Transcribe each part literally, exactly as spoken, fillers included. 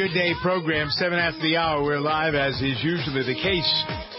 Good Day program, seven after the hour. We're live, as is usually the case.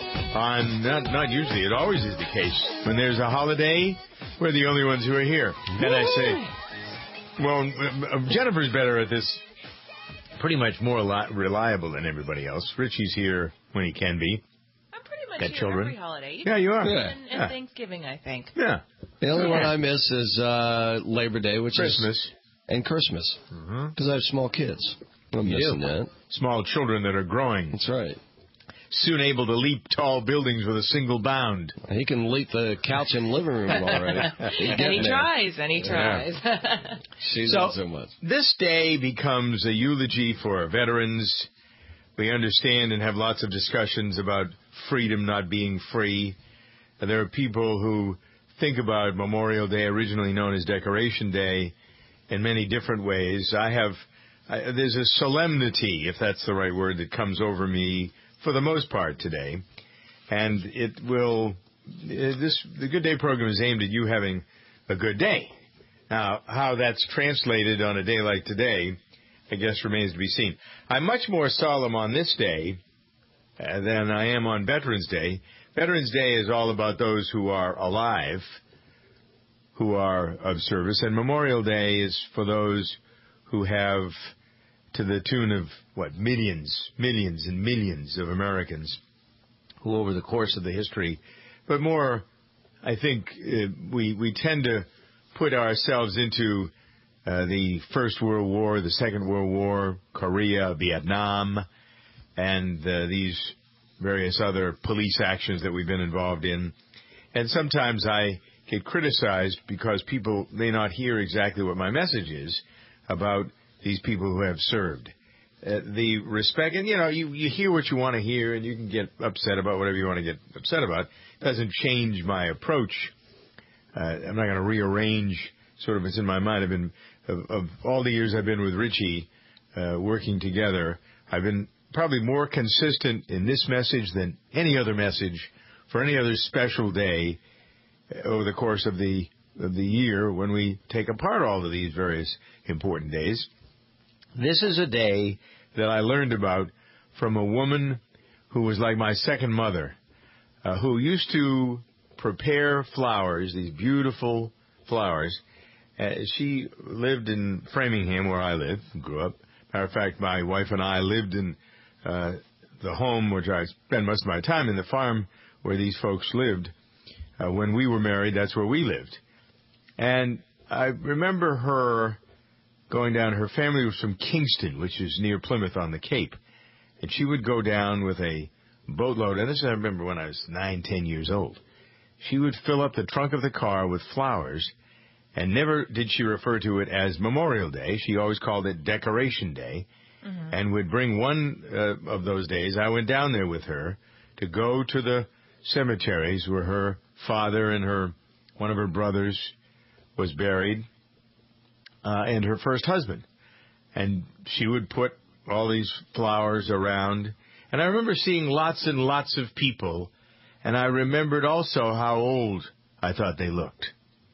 On not not usually, it always is the case. When there's a holiday, we're the only ones who are here. And I say, well, Jennifer's better at this. Pretty much more reliable than everybody else. Richie's here when he can be. I'm pretty much Got here children. every holiday. Yeah, you are. Yeah. And, and yeah. Thanksgiving, I think. Yeah. The only yeah. one I miss is uh, Labor Day, which Christmas. is and Christmas, because mm-hmm. I have small kids. I'm you missing do. that. Small children that are growing. That's right. Soon able to leap tall buildings with a single bound. He can leap the couch in the living room already. and he there. tries, and he tries. Yeah. She's so, not so much. This day becomes a eulogy for veterans. We understand and have lots of discussions about freedom not being free. There are people who think about Memorial Day, originally known as Decoration Day, in many different ways. I have, I, there's a solemnity, if that's the right word, that comes over me for the most part today. And it will, this, the Good Day program is aimed at you having a good day. Now, how that's translated on a day like today, I guess remains to be seen. I'm much more solemn on this day uh, than I am on Veterans Day. Veterans Day is all about those who are alive, who are of service, and Memorial Day is for those who have, to the tune of, what, millions, millions and millions of Americans who over the course of the history, but more, I think, uh, we, we tend to put ourselves into uh, the First World War, the Second World War, Korea, Vietnam, and uh, these various other police actions that we've been involved in. And sometimes I get criticized because people may not hear exactly what my message is about these people who have served. Uh, the respect, and you know, you, you hear what you want to hear, and you can get upset about whatever you want to get upset about. It doesn't change my approach. Uh, I'm not going to rearrange sort of what's in my mind. I've been, of, of all the years I've been with Richie, uh, working together, I've been probably more consistent in this message than any other message for any other special day over the course of the of the year when we take apart all of these various important days. This is a day that I learned about from a woman who was like my second mother, uh, who used to prepare flowers, these beautiful flowers. Uh, she lived in Framingham, where I live, grew up. Matter of fact, my wife and I lived in uh, the home, which I spent most of my time in, the farm where these folks lived. Uh, when we were married, that's where we lived. And I remember her going down. Her family was from Kingston, which is near Plymouth on the Cape. And she would go down with a boatload. And this I remember when I was nine, ten years old. She would fill up the trunk of the car with flowers. And never did she refer to it as Memorial Day. She always called it Decoration Day. Mm-hmm. And would bring one uh, of those days. I went down there with her to go to the cemeteries where her father and her one of her brothers was buried, uh, and her first husband. And she would put all these flowers around. And I remember seeing lots and lots of people, and I remembered also how old I thought they looked.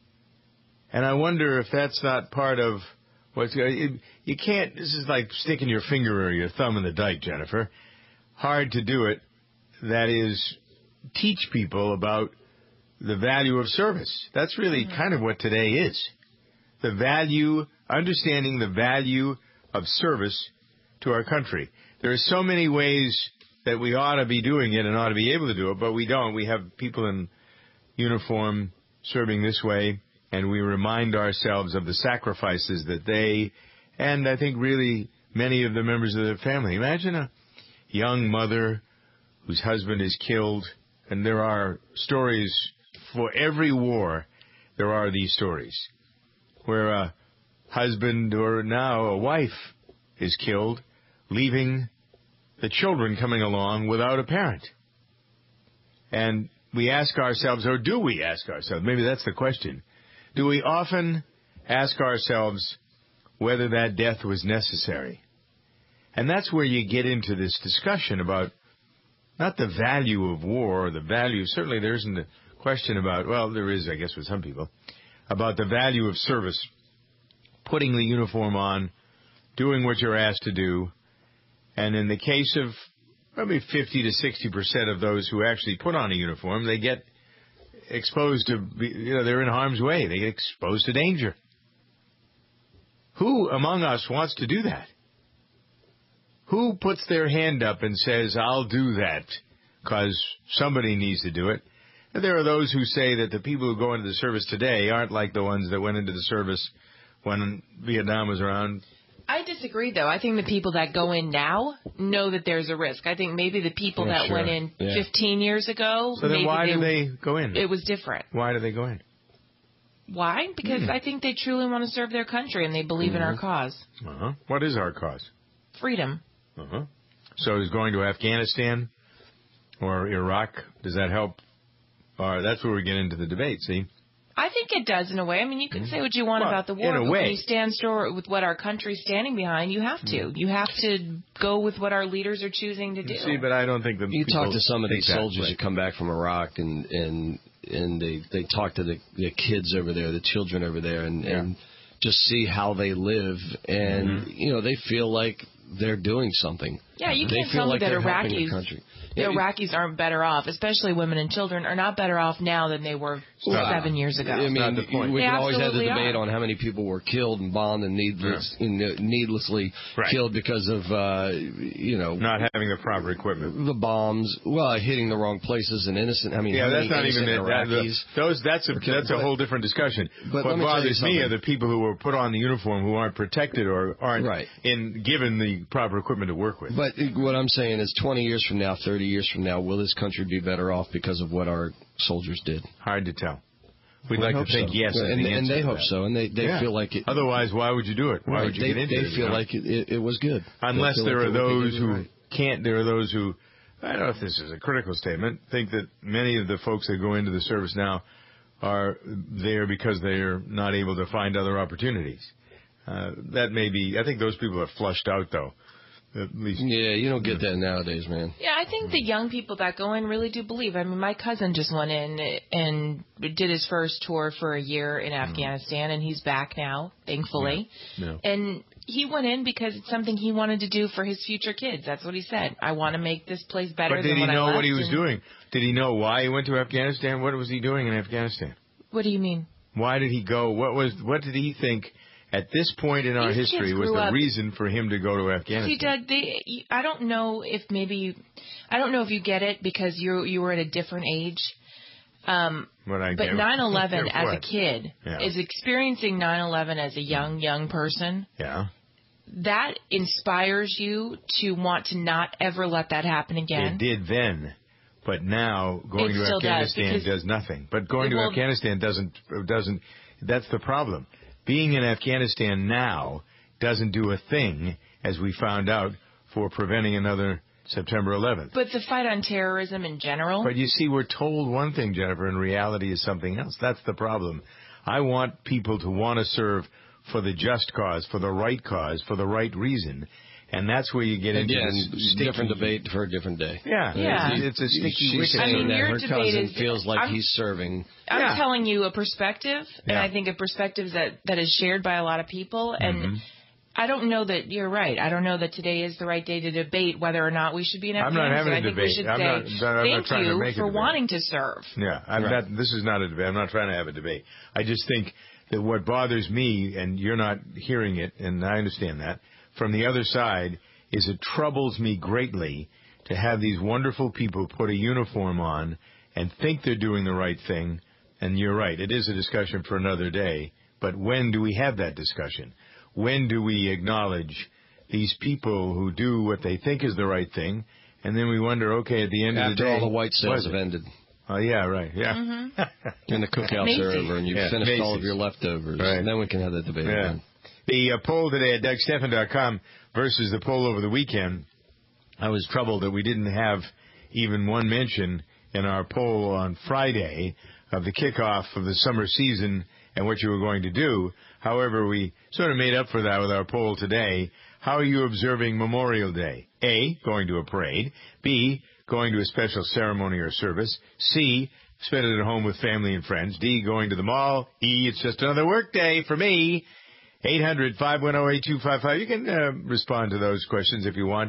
And I wonder if that's not part of what's going. You can't. This is like sticking your finger or your thumb in the dike, Jennifer. Hard to do it. That is, teach people about the value of service. That's really mm-hmm. kind of what today is. The value, understanding the value of service to our country. There are so many ways that we ought to be doing it and ought to be able to do it, but we don't. We have people in uniform serving this way, and we remind ourselves of the sacrifices that they, and I think really many of the members of their family. Imagine a young mother whose husband is killed, and there are stories for every war. There are these stories where a husband or now a wife is killed, leaving the children coming along without a parent. And we ask ourselves, or do we ask ourselves, maybe that's the question, do we often ask ourselves whether that death was necessary? And that's where you get into this discussion about not the value of war, or the value, certainly there isn't a question about, well, there is, I guess, with some people, about the value of service, putting the uniform on, doing what you're asked to do, And in the case of probably fifty to sixty percent of those who actually put on a uniform, they get exposed to, you know, they're in harm's way. They get exposed to danger. Who among us wants to do that? Who puts their hand up and says, I'll do that because somebody needs to do it? And there are those who say that the people who go into the service today aren't like the ones that went into the service when Vietnam was around. I disagree, though. I think the people that go in now know that there's a risk. I think maybe the people Yeah, that sure. went in Yeah. fifteen years ago, So then maybe why they, do they go in? It was different. Why do they go in? Why? Because Hmm. I think they truly want to serve their country and they believe in our cause. Uh-huh. What is our cause? Freedom. Uh-huh. So is going to Afghanistan or Iraq, does that help? Or that's where we get into the debate, see? I think it does in a way. I mean, you can say what you want Well, about the war, in a but way. when you stand store with what our country's standing behind, you have to. You have to go with what our leaders are choosing to do. See, but I don't think that You people talk to some of think these that soldiers way. who come back from Iraq, and and and they they talk to the the kids over there, the children over there, and Yeah. and just see how they live, and Mm-hmm. you know they feel like they're doing something. Yeah, you they can't feel tell me like that they're helping Iraqis, the country. the Yeah, Iraqis aren't better off, especially women and children are not better off now than they were Well, seven years ago. I mean, not the point. we They can always have the absolutely debate are. on how many people were killed and bombed and needless, you know, needlessly Right. killed because of, uh, you know, Not having the proper equipment. the bombs. Well, hitting the wrong places and innocent. I mean, Yeah, how that's many not even innocent it. That, Iraqis? the, those. That's a Okay, that's a but- whole different discussion. but what let me tell you bothers me are something. the people who were put on the uniform who aren't protected or aren't Right. in given the proper equipment to work with. But what I'm saying is, twenty years from now, thirty years from now, will this country be better off because of what our soldiers did? Hard to tell. We'd I like to hope think so. yes, is and, the and answer they to hope that. so, and they they Yeah. feel like it. Otherwise, why would you do it? Why right, would you they, get into they it? you feel know? like it, it, it was good. Unless They feel there like are what they did those was who right. can't, there are those who, I don't know if this is a critical statement, think that many of the folks that go into the service now are there because they're not able to find other opportunities. Uh, that may be, I think those people are flushed out, though. At least. Yeah, you don't get that nowadays, man. Yeah, I think the young people that go in really do believe. I mean, my cousin just went in and did his first tour for a year in Afghanistan, and he's back now, thankfully. Yeah. And he went in because it's something he wanted to do for his future kids. That's what he said. I want to make this place better But than did he when I know left. what he was and- doing? Did he know why he went to Afghanistan? What was he doing in Afghanistan? What do you mean? Why did he go? What was? What did he think at this point in our These history kids was grew the up- reason for him to go to Afghanistan? See, Doug, they, I don't know if maybe you, I don't know if you get it because you you were at a different age. Um, What I but get- nine eleven as a What? kid Yeah. is experiencing nine eleven as a young young person. Yeah. That inspires you to want to not ever let that happen again. It did then, but now going It to still does, Afghanistan because- does nothing. But going to Well- Afghanistan doesn't doesn't. That's the problem. Being in Afghanistan now doesn't do a thing, as we found out, for preventing another September eleventh. But the fight on terrorism in general. But you see, we're told one thing, Jennifer, and reality is something else. That's the problem. I want people to want to serve for the just cause, for the right cause, for the right reason. And that's where you get into Again, this sticky- different debate for a different day. Yeah, Yeah. It's, it's a sticky She's wicket. saying I mean, that your her debate cousin is- feels like I'm- he's serving. I'm Yeah. telling you a perspective, and Yeah. I think a perspective that, that is shared by a lot of people. And Mm-hmm. I don't know that you're right. I don't know that today is the right day to debate whether or not we should be in I'm Afghanistan. not having a I think debate. we should I'm say not- I'm not thank trying to you make a for debate. wanting to serve. Yeah, I'm Right. not, this is not a debate. I'm not trying to have a debate. I just think that what bothers me, and you're not hearing it, and I understand that, from the other side, is it troubles me greatly to have these wonderful people put a uniform on and think they're doing the right thing. And you're right, it is a discussion for another day. But when do we have that discussion? When do we acknowledge these people who do what they think is the right thing? And then we wonder, okay, at the end of the After day, all the white sales was have it? ended Oh, yeah, right, yeah. Mm-hmm. and the cookouts Macy's. are over and you've Yeah, finished all of Macy's. your leftovers, Right. then we can have that debate Yeah. again. The uh, poll today at Doug Stephan dot com versus the poll over the weekend, I was troubled that we didn't have even one mention in our poll on Friday of the kickoff of the summer season and what you were going to do. However, we sort of made up for that with our poll today. How are you observing Memorial Day? A, going to a parade. B, going to a special ceremony or service. C, spend it at home with family and friends. D, going to the mall. E, it's just another work day for me. eight hundred, five one zero, eight two five five. You can uh, respond to those questions if you want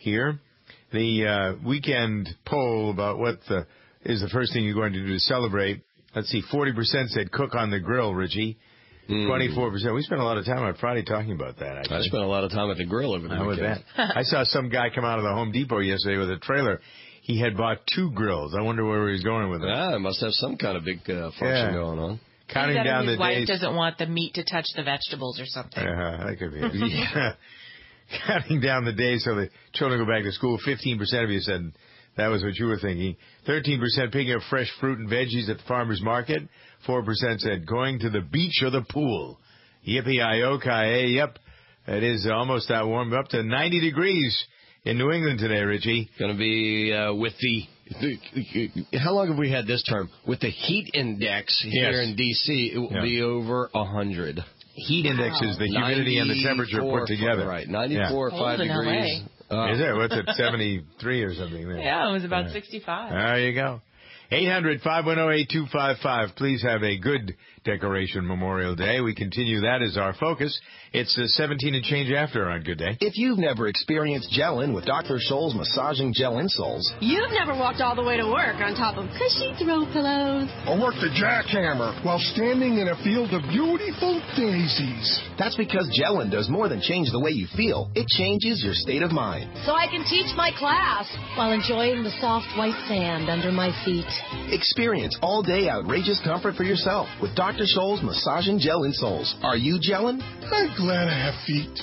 here. The uh, weekend poll about what the, is the first thing you're going to do to celebrate. Let's see, forty percent said cook on the grill, Richie. Mm. twenty-four percent. We spent a lot of time on Friday talking about that, actually. I spent a lot of time at the grill over the How weekend. was that? I saw some guy come out of the Home Depot yesterday with a trailer. He had bought two grills. I wonder where he was going with it. Ah, it must have some kind of big uh, function yeah. going on. Counting Maybe down his the wife days. doesn't want the meat to touch the vegetables or something. Uh, that could be it. Yeah. Counting down the days so the children go back to school. fifteen percent of you said that was what you were thinking. thirteen percent picking up fresh fruit and veggies at the farmer's market. four percent said going to the beach or the pool. Yippee-i-o-ki-yay. Yep. It is almost that warm. Up to ninety degrees in New England today, Richie. Going to be uh, with the, the, how long have we had this term? With the heat index here yes. in D C, it will yeah. be over one hundred. Heat index is the humidity and the temperature put together. Right, ninety-four, yeah. five degrees. Uh, is it? What's it, seventy-three or something? There? Yeah, it was about yeah. sixty-five. There you go. eight hundred, five one zero, eight two five five. Please have a good decoration Memorial Day. We continue that as our focus. It's uh, seventeen and change after on Good Day. If you've never experienced gel-in with Doctor Scholl's massaging gel insoles, you've never walked all the way to work on top of cushy throw pillows, or worked the jackhammer while standing in a field of beautiful daisies. That's because gel-in does more than change the way you feel. It changes your state of mind. So I can teach my class while enjoying the soft white sand under my feet. Experience all-day outrageous comfort for yourself with Doctor Scholl's massaging gel insoles. Are you gelling? I'm glad I have feet.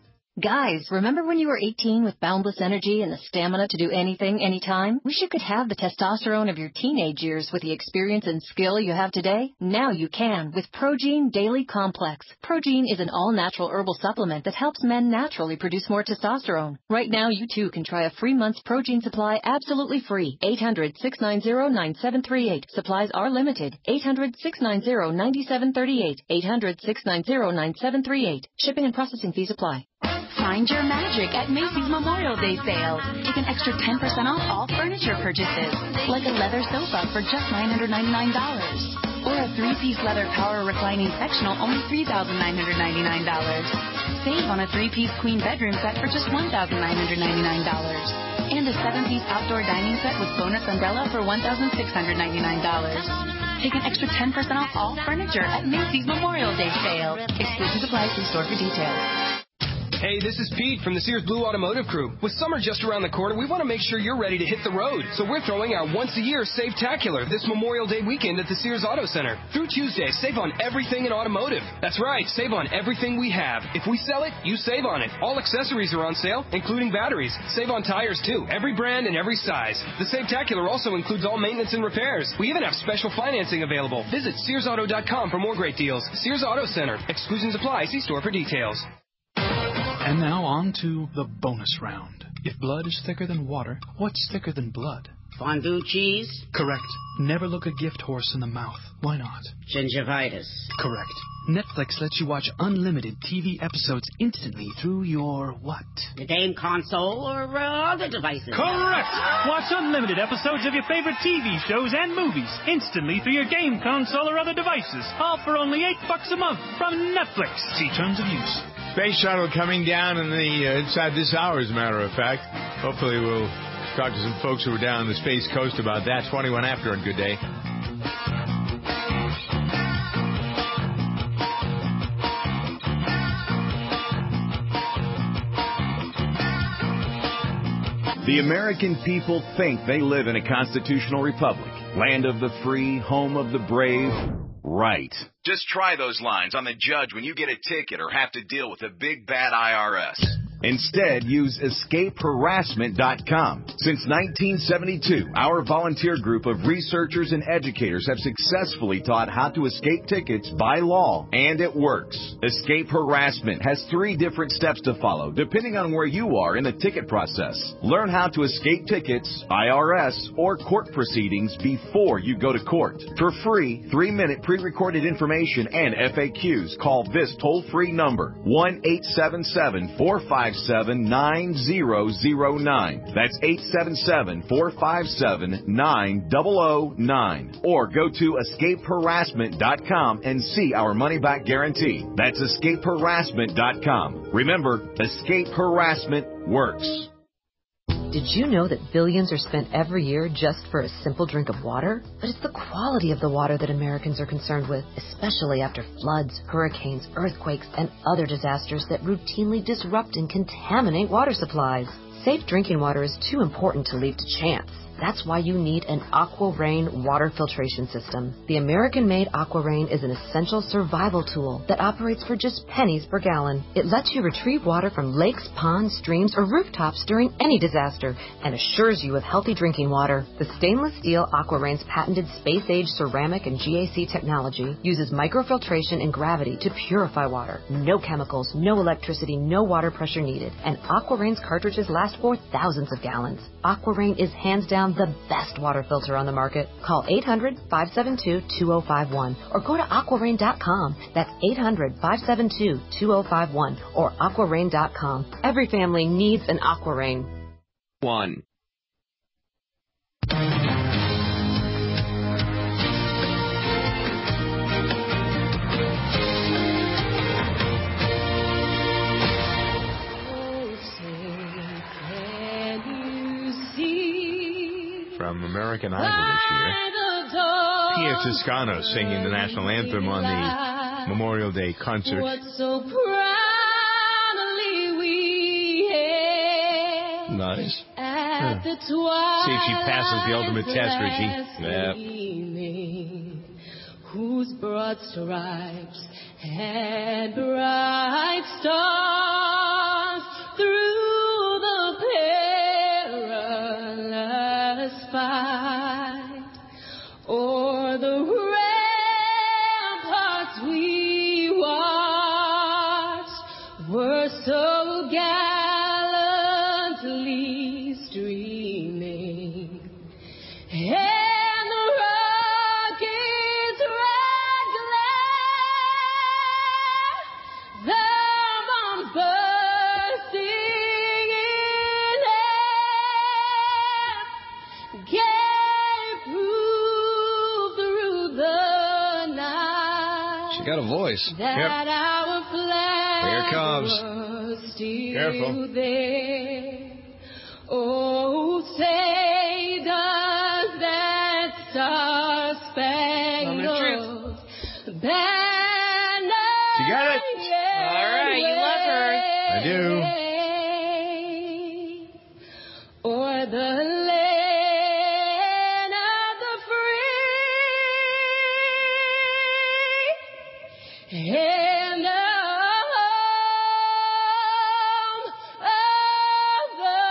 Guys, remember when you were eighteen with boundless energy and the stamina to do anything, anytime? Wish you could have the testosterone of your teenage years with the experience and skill you have today? Now you can with Progene Daily Complex. Progene is an all-natural herbal supplement that helps men naturally produce more testosterone. Right now, you too can try a free month's Progene supply absolutely free. eight hundred, six nine zero, nine seven three eight. Supplies are limited. eight hundred, six nine zero, nine seven three eight. eight hundred, six nine zero, nine seven three eight. Shipping and processing fees apply. Find your magic at Macy's Memorial Day sale. Take an extra ten percent off all furniture purchases, like a leather sofa for just nine hundred ninety-nine dollars. Or a three-piece leather power reclining sectional, only three thousand nine hundred ninety-nine dollars. Save on a three-piece queen bedroom set for just one thousand nine hundred ninety-nine dollars. And a seven-piece outdoor dining set with bonus umbrella for one thousand six hundred ninety-nine dollars. Take an extra ten percent off all furniture at Macy's Memorial Day sale. Exclusions apply. See store for details. Hey, this is Pete from the Sears Blue Automotive Crew. With summer just around the corner, we want to make sure you're ready to hit the road. So we're throwing our once-a-year Save-tacular this Memorial Day weekend at the Sears Auto Center. Through Tuesday, save on everything in automotive. That's right, save on everything we have. If we sell it, you save on it. All accessories are on sale, including batteries. Save on tires, too. Every brand and every size. The Save-tacular also includes all maintenance and repairs. We even have special financing available. Visit Sears Auto dot com for more great deals. Sears Auto Center. Exclusions apply. See store for details. And now on to the bonus round. If blood is thicker than water, what's thicker than blood? Fondue cheese? Correct. Never look a gift horse in the mouth. Why not? Gingivitis. Correct. Netflix lets you watch unlimited T V episodes instantly through your what? The game console or uh, other devices. Correct! Watch unlimited episodes of your favorite T V shows and movies instantly through your game console or other devices. All for only eight bucks a month from Netflix. See terms of use. Space shuttle coming down in the uh, inside this hour, as a matter of fact. Hopefully we'll talk to some folks who are down on the Space Coast about that. twenty-one after on Good Day. The American people think they live in a constitutional republic, land of the free, home of the brave. Right. Just try those lines on the judge when you get a ticket or have to deal with a big bad I R S. Instead, use escape harassment dot com. Since nineteen seventy-two, our volunteer group of researchers and educators have successfully taught how to escape tickets by law, and it works. Escape Harassment has three different steps to follow, depending on where you are in the ticket process. Learn how to escape tickets, I R S, or court proceedings before you go to court. For free, three-minute pre-recorded information and F A Qs, call this toll-free number, one eight seven seven, four five seven, nine zero zero nine. That's eight seven seven, four five seven, nine zero zero nine. Or go to escape harassment dot com and see our money-back guarantee. That's escape harassment dot com. Remember, escape harassment works. Did you know that billions are spent every year just for a simple drink of water? But it's the quality of the water that Americans are concerned with, especially after floods, hurricanes, earthquakes, and other disasters that routinely disrupt and contaminate water supplies. Safe drinking water is too important to leave to chance. That's why you need an AquaRain water filtration system. The American-made AquaRain is an essential survival tool that operates for just pennies per gallon. It lets you retrieve water from lakes, ponds, streams, or rooftops during any disaster and assures you of healthy drinking water. The stainless steel AquaRain's patented space-age ceramic and G A C technology uses microfiltration and gravity to purify water. No chemicals, no electricity, no water pressure needed. And AquaRain's cartridges last for thousands of gallons. AquaRain is hands down the best water filter on the market. Call eight hundred, five seven two, two oh five one or go to aqua rain dot com. That's eight hundred, five seven two, two oh five one or aqua rain dot com. Every family needs an AquaRain. One. From American Idol this year, Pia Toscano singing the national anthem on the Memorial Day concert. So proudly we hailed nice. At yeah. the twilight See if she passes the ultimate test, Richie. Yep. Whose broad stripes had bright stars through the perilous fight, o'er the ramparts we watched were so gallantly streaming, and the rocket's red glare, the bombs bursting in air, gave proof through the night. She got a voice. That yep. our flag Here it comes. was still Careful. there. Oh, say does that star-spangled banner She got it. All right, you love her. I do. Or the land of the free and the home of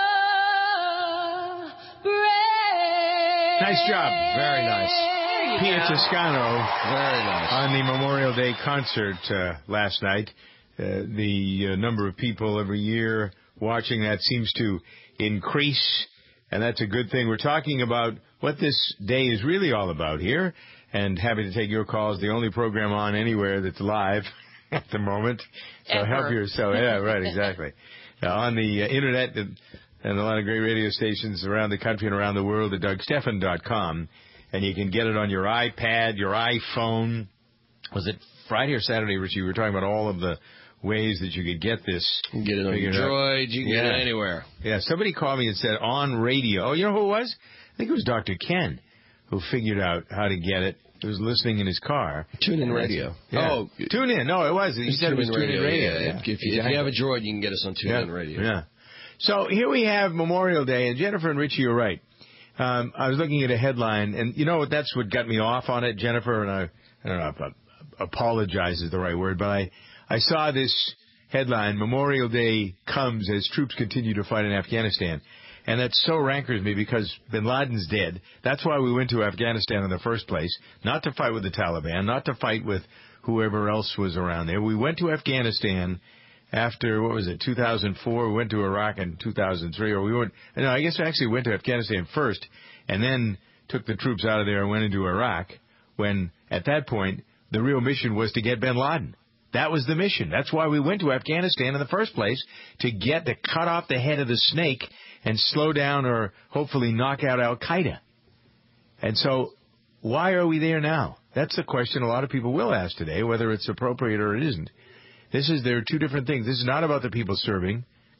the brave. Nice job. Very nice. Pia Toscano. Very nice. On the Memorial Day concert uh, last night. Uh, the uh, number of people every year watching that seems to increase, and that's a good thing. We're talking about what this day is really all about here, and happy to take your calls. The only program on anywhere that's live at the moment. So Ever. help yourself. Yeah, right, exactly. Uh, on the uh, Internet and, and a lot of great radio stations around the country and around the world at Doug Stephan dot com. And you can get it on your iPad, your iPhone. Was it Friday or Saturday, Richie? We were talking about all of the ways that you could get this. You can get it on your Droid. You can yeah. get it anywhere. Yeah, somebody called me and said on radio. Oh, you know who it was? I think it was Doctor Ken who figured out how to get it. He was listening in his car. Tune in radio. Yeah. Oh, tune in. No, it was. He said it was tune in radio. Yeah. If, you, exactly. if you have a Droid, you can get us on tune yeah. in radio. Yeah. So here we have Memorial Day, and Jennifer and Richie are right. Um, I was looking at a headline, and you know what? That's what got me off on it, Jennifer. And I, I don't know if I, apologize is the right word, but I, I saw this headline: Memorial Day comes as troops continue to fight in Afghanistan, and that so rankers me because Bin Laden's dead. That's why we went to Afghanistan in the first place, not to fight with the Taliban, not to fight with whoever else was around there. We went to Afghanistan. After, what was it, two thousand four, we went to Iraq in two thousand three, or we went, no, I guess we actually went to Afghanistan first, and then took the troops out of there and went into Iraq, when, at that point, the real mission was to get Bin Laden. That was the mission. That's why we went to Afghanistan in the first place, to get, to cut off the head of the snake and slow down or hopefully knock out Al-Qaeda. And so, why are we there now? That's the question a lot of people will ask today, whether it's appropriate or it isn't. This is, there are two different things. This is not about the people serving,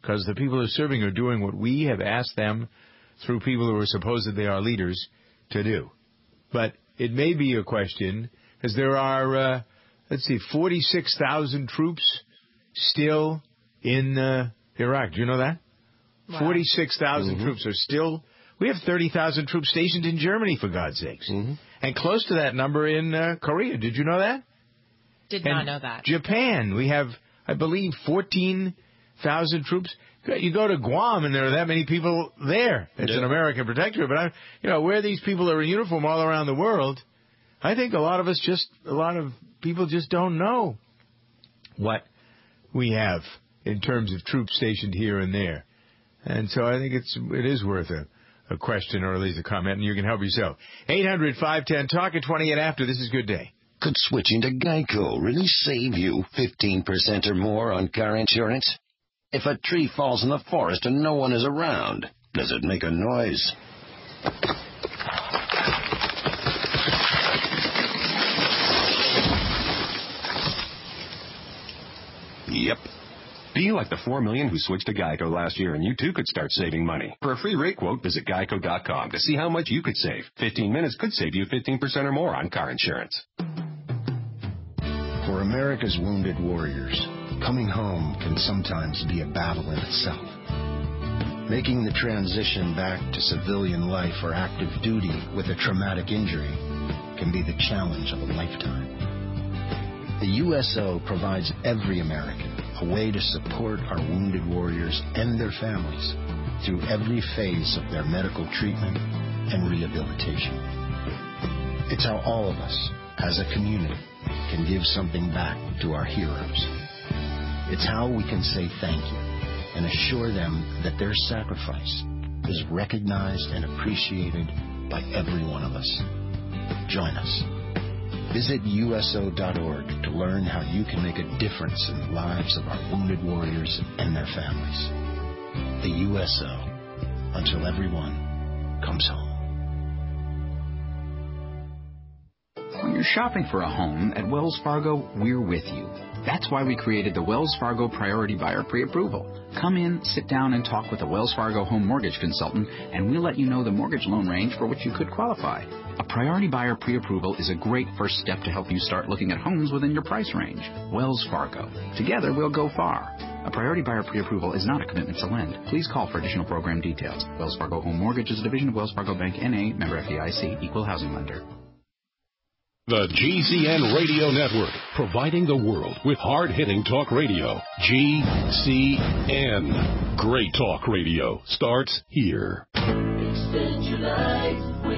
because the people who are serving are doing what we have asked them through people who are supposedly our leaders to do. But it may be a question, because there are, uh, let's see, forty-six thousand troops still in uh, Iraq. Do you know that? Wow. forty-six thousand mm-hmm. troops are still... We have thirty thousand troops stationed in Germany, for God's sakes. Mm-hmm. And close to that number in uh, Korea. Did you know that? Did and not know that. Japan, we have, I believe, fourteen thousand troops. You go to Guam, and there are that many people there. It's yeah. an American protectorate. But, I, you know, where these people are in uniform all around the world, I think a lot of us just, a lot of people just don't know what we have in terms of troops stationed here and there. And so I think it's it is worth a, a question or at least a comment, and you can help yourself. eight hundred, five ten, talk at twenty-eight after. This is Good Day. Could switching to Geico really save you fifteen percent or more on car insurance? If a tree falls in the forest and no one is around, does it make a noise? Yep. Be like the four million who switched to Geico last year, and you too could start saving money. For a free rate quote, visit geico dot com to see how much you could save. fifteen minutes could save you fifteen percent or more on car insurance. For America's wounded warriors, coming home can sometimes be a battle in itself. Making the transition back to civilian life or active duty with a traumatic injury can be the challenge of a lifetime. The U S O provides every American a way to support our wounded warriors and their families through every phase of their medical treatment and rehabilitation. It's how all of us, as a community, can give something back to our heroes. It's how we can say thank you and assure them that their sacrifice is recognized and appreciated by every one of us. Join us. Visit U S O dot org to learn how you can make a difference in the lives of our wounded warriors and their families. The U S O, until everyone comes home. When you're shopping for a home at Wells Fargo, we're with you. That's why we created the Wells Fargo Priority Buyer Pre-Approval. Come in, sit down, and talk with a Wells Fargo home mortgage consultant, and we'll let you know the mortgage loan range for which you could qualify. A Priority Buyer Pre-Approval is a great first step to help you start looking at homes within your price range. Wells Fargo. Together, we'll go far. A Priority Buyer Pre-Approval is not a commitment to lend. Please call for additional program details. Wells Fargo Home Mortgage is a division of Wells Fargo Bank, N A, member F D I C, equal housing lender. The G C N Radio Network, providing the world with hard-hitting talk radio. G C N. Great talk radio starts here. Extend your life with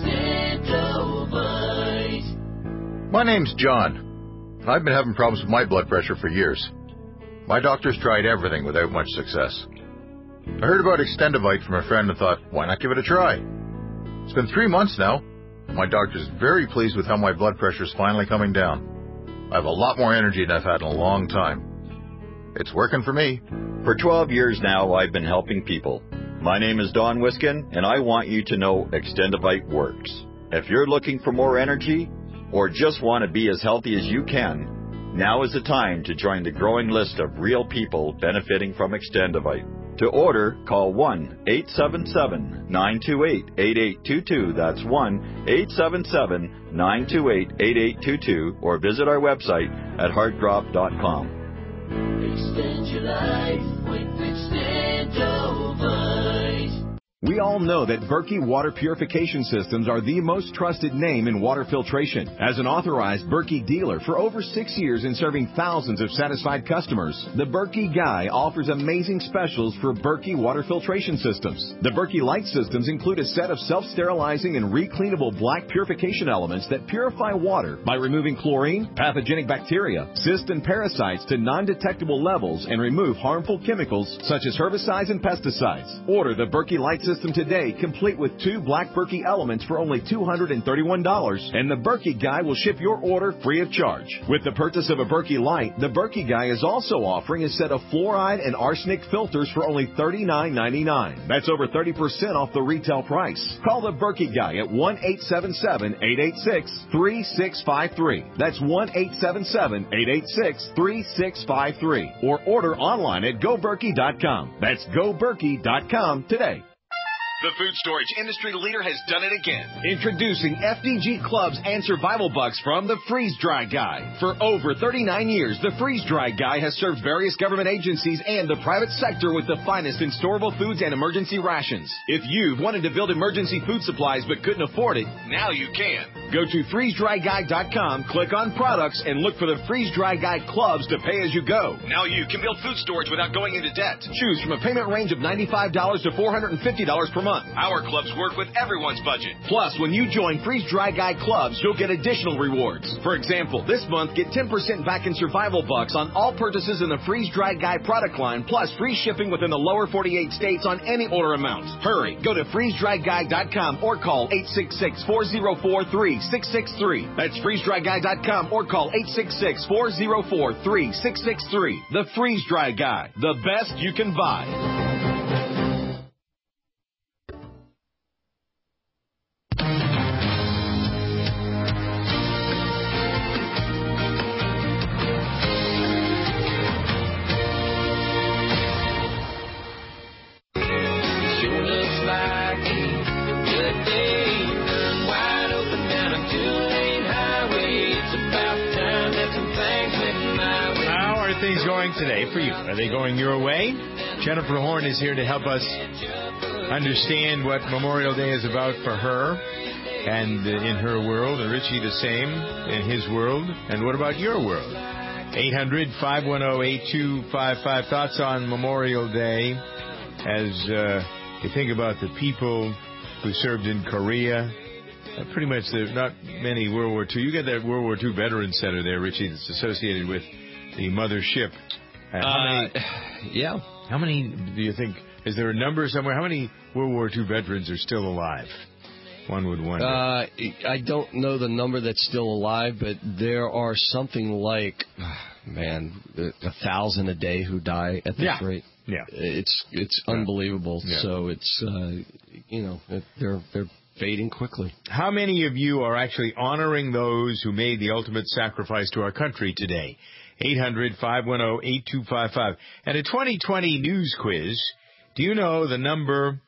Extendovite. My name's John. I've been having problems with my blood pressure for years. My doctor's tried everything without much success. I heard about Extendovite from a friend and thought, why not give it a try? It's been three months now. My doctor's very pleased with how my blood pressure is finally coming down. I have a lot more energy than I've had in a long time. It's working for me. For twelve years now, I've been helping people. My name is Don Wiskin, and I want you to know Extendovite works. If you're looking for more energy or just want to be as healthy as you can, now is the time to join the growing list of real people benefiting from Extendovite. To order, call one eight seven seven, nine two eight, eight eight two two. That's one eight seven seven, nine two eight, eight eight two two, or visit our website at heartdrop dot com. Extend your life with Extendovite. We all know that Berkey Water Purification Systems are the most trusted name in water filtration. As an authorized Berkey dealer for over six years and serving thousands of satisfied customers, the Berkey Guy offers amazing specials for Berkey Water Filtration Systems. The Berkey Light Systems include a set of self-sterilizing and recleanable black purification elements that purify water by removing chlorine, pathogenic bacteria, cysts, and parasites to non-detectable levels and remove harmful chemicals such as herbicides and pesticides. Order the Berkey Light system today, complete with two Black Berkey elements for only two hundred thirty-one dollars, and the Berkey Guy will ship your order free of charge. With the purchase of a Berkey Light, the Berkey Guy is also offering a set of fluoride and arsenic filters for only thirty-nine ninety-nine. That's over thirty percent off the retail price. Call the Berkey Guy at one eight seven seven, eight eight six, three six five three. That's one eight seven seven, eight eight six, three six five three. Or order online at go berkey dot com. That's go berkey dot com today. The food storage industry leader has done it again. Introducing F D G Clubs and Survival Bucks from the Freeze Dry Guy. For over thirty-nine years, the Freeze Dry Guy has served various government agencies and the private sector with the finest in storable foods and emergency rations. If you've wanted to build emergency food supplies but couldn't afford it, now you can. Go to freeze dry guy dot com, click on products, and look for the Freeze Dry Guy Clubs to pay as you go. Now you can build food storage without going into debt. Choose from a payment range of ninety-five dollars to four hundred fifty dollars per month. Our clubs work with everyone's budget. Plus, when you join Freeze Dry Guy Clubs, you'll get additional rewards. For example, this month, get ten percent back in Survival Bucks on all purchases in the Freeze Dry Guy product line, plus free shipping within the lower forty-eight states on any order amount. Hurry, go to freeze dry guy dot com or call eight six six, four zero four, three six six three. That's freeze dry guy dot com or call eight six six, four zero four, three six six three. The Freeze Dry Guy, the best you can buy. Today for you. Are they going your way? Jennifer Horn is here to help us understand what Memorial Day is about for her and in her world, and Richie the same in his world. And what about your world? eight hundred, five one zero, eight two five five. Thoughts on Memorial Day as uh, you think about the people who served in Korea. Uh, pretty much there's not many World War Two. You got that World War Two Veterans Center there, Richie, that's associated with the mothership. Uh, how many, uh, yeah. How many do you think, is there a number somewhere? How many World War Two veterans are still alive? One would wonder. Uh, I don't know the number that's still alive, but there are something like, man, a thousand a day who die at this yeah. rate. Yeah. It's it's yeah. unbelievable. Yeah. So it's, uh, you know, they're they're fading quickly. How many of you are actually honoring those who made the ultimate sacrifice to our country today? eight hundred, five one zero, eight two five five. And a twenty twenty news quiz, do you know the number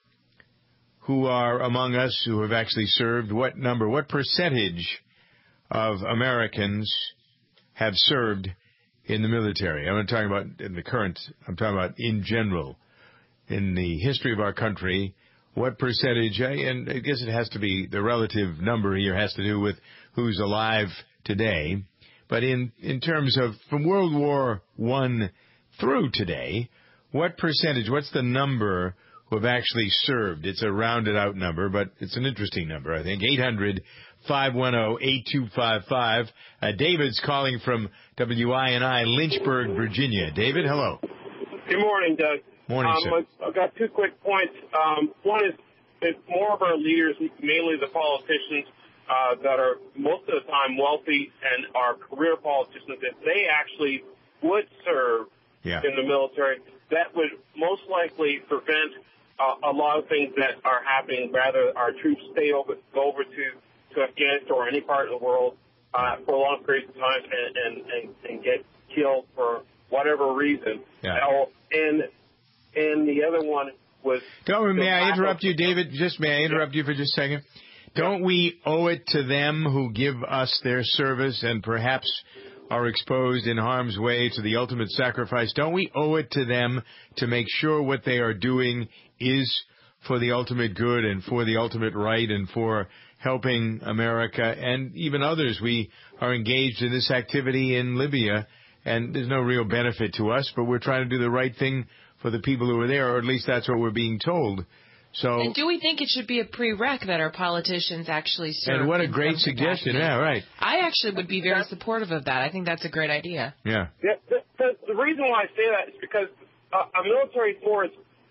who are among us who have actually served? What number, what percentage of Americans have served in the military? I'm not talking about in the current, I'm talking about in general. In the history of our country, what percentage, and I guess it has to be, the relative number here has to do with who's alive today. But in, in terms of from World War One through today, what percentage, what's the number who have actually served? It's a rounded out number, but it's an interesting number, I think. eight hundred, five one zero, eight two five five. Uh, David's calling from W I N I, Lynchburg, Virginia. David, hello. Good morning, Doug. Morning, um, sir. I've got two quick points. Um, one is that more of our leaders, mainly the politicians, Uh, that are most of the time wealthy and are career politicians, if they actually would serve yeah. in the military, that would most likely prevent uh, a lot of things that are happening. Rather, our troops stay over, go over to, to Afghanistan or any part of the world uh, for long periods of time and, and, and, and get killed for whatever reason. Yeah. And, and the other one was... Don't, may I interrupt you, David? Just may I interrupt yeah. you for just a second? Don't we owe it to them who give us their service and perhaps are exposed in harm's way to the ultimate sacrifice? Don't we owe it to them to make sure what they are doing is for the ultimate good and for the ultimate right and for helping America and even others? We are engaged in this activity in Libya, and there's no real benefit to us, but we're trying to do the right thing for the people who are there, or at least that's what we're being told. So, and do we think it should be a prereq that our politicians actually serve? And what a great suggestion. Yeah, right. I actually would be very supportive of that. I think that's a great idea. Yeah. yeah the, the, the reason why I say that is because uh, a military force